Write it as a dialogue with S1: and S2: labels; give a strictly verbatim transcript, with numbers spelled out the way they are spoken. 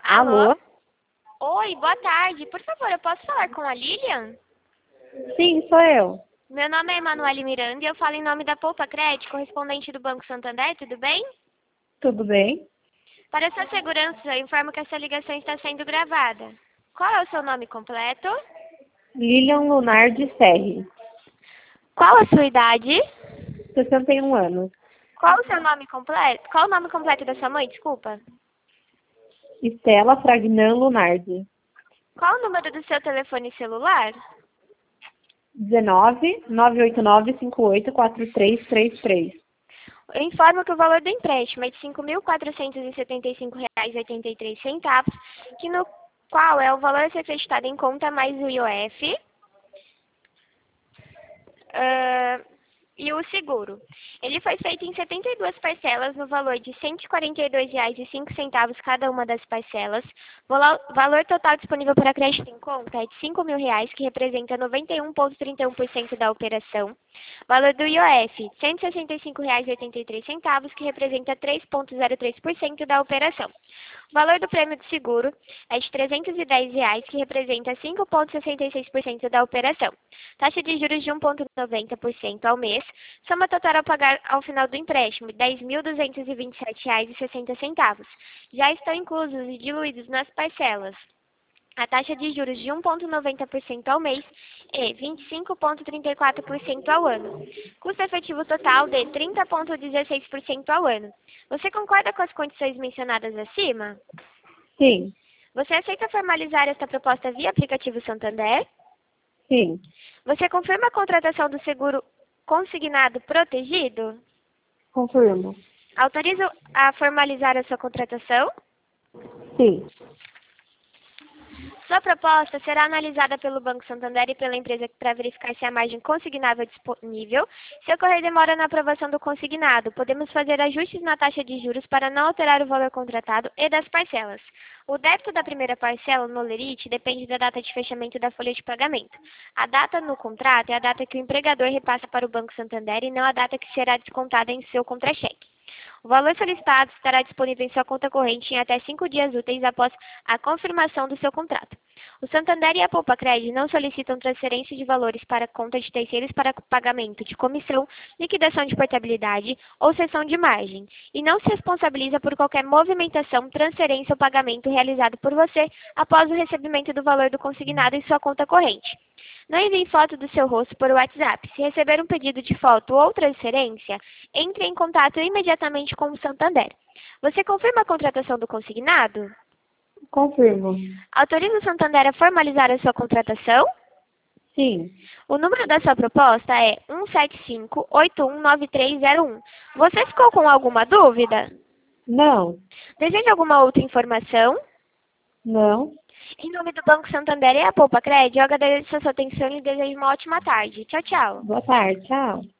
S1: Alô?
S2: Alô? Oi, boa tarde. Por favor, eu posso falar com a Lilian?
S1: Sim, sou eu.
S2: Meu nome é Emanuele Miranda e eu falo em nome da Poupa Cred, correspondente do Banco Santander, tudo bem?
S1: Tudo bem?
S2: Para sua segurança, eu informo que essa ligação está sendo gravada. Qual é o seu nome completo?
S1: Lilian Lunardi Serri,
S2: Qual a sua idade?
S1: sessenta e um anos.
S2: Qual o seu nome completo? Qual o nome completo da sua mãe? Desculpa.
S1: Estela Fragnan Lunardi.
S2: Qual o número do seu telefone celular?
S1: dezenove, nove oito nove, cinco oito quatro três três três.
S2: Eu informo que o valor do empréstimo é de cinco mil quatrocentos e setenta e cinco reais e oitenta e três centavos, que no qual é o valor a ser acreditado em conta mais o I O F ah, e o seguro. Ele foi feito em setenta e duas parcelas no valor de cento e quarenta e dois reais e cinco centavos cada uma das parcelas. O valo- valor total disponível para crédito em conta é de cinco mil reais, que representa noventa e um vírgula trinta e um por cento da operação. Valor do I O F, cento e sessenta e cinco reais e oitenta e três centavos, que representa três vírgula zero três por cento da operação. O valor do prêmio de seguro é de trezentos e dez reais, que representa cinco vírgula sessenta e seis por cento da operação. Taxa de juros de um vírgula noventa por cento ao mês. Soma total a pagar ao final do empréstimo, dez mil duzentos e vinte e sete reais e sessenta centavos. Já estão inclusos e diluídos nas parcelas a taxa de juros de um vírgula noventa por cento ao mês e vinte e cinco vírgula trinta e quatro por cento ao ano. Custo efetivo total de trinta vírgula dezesseis por cento ao ano. Você concorda com as condições mencionadas acima?
S1: Sim,
S2: Você aceita formalizar esta proposta via aplicativo Santander?
S1: sim,
S2: Você confirma a contratação do seguro consignado protegido?
S1: confirmo.
S2: Autoriza a formalizar a sua contratação?
S1: Sim,
S2: Sua proposta será analisada pelo Banco Santander e pela empresa para verificar se a margem consignável é disponível. Se ocorrer demora na aprovação do consignado, podemos fazer ajustes na taxa de juros para não alterar o valor contratado e das parcelas. O débito da primeira parcela no lerite depende da data de fechamento da folha de pagamento. A data no contrato é a data que o empregador repassa para o Banco Santander e não a data que será descontada em seu contra-cheque. O valor solicitado estará disponível em sua conta corrente em até cinco dias úteis após a confirmação do seu contrato. O Santander e a Poupa Cred não solicitam transferência de valores para conta de terceiros para pagamento de comissão, liquidação de portabilidade ou cessão de margem, e não se responsabiliza por qualquer movimentação, transferência ou pagamento realizado por você após o recebimento do valor do consignado em sua conta corrente. Não envie foto do seu rosto por WhatsApp. Se receber um pedido de foto ou transferência, entre em contato imediatamente com o Santander. Você confirma a contratação do consignado?
S1: confirmo.
S2: Autoriza o Santander a formalizar a sua contratação?
S1: Sim.
S2: O número da sua proposta é um sete cinco oito um nove três zero um. Você ficou com alguma dúvida?
S1: Não,
S2: Deseja alguma outra informação?
S1: não.
S2: Em nome do Banco Santander e a Poupa Cred, eu agradeço a sua atenção e desejo uma ótima tarde. Tchau, tchau.
S1: Boa tarde, tchau.